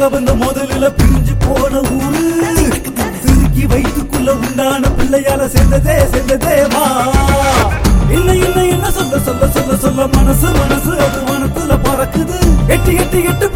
வந்த முதலில பிரிஞ்சு போன ஊரு திருக்கி வைத்துக்குள்ள உண்டான பிள்ளையால சேர்ந்ததே வா என்ன சொல்ல சொல்ல சொல்ல சொல்ல மனசு அது வனத்துல பறக்குது எட்டு எட்டு எட்டு